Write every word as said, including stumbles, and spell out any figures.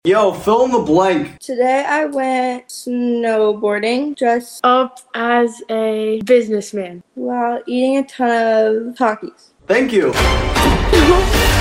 Yo, fill in the blank. Today I went snowboarding dressed Up as a businessman. while eating a ton of Takis. Thank you.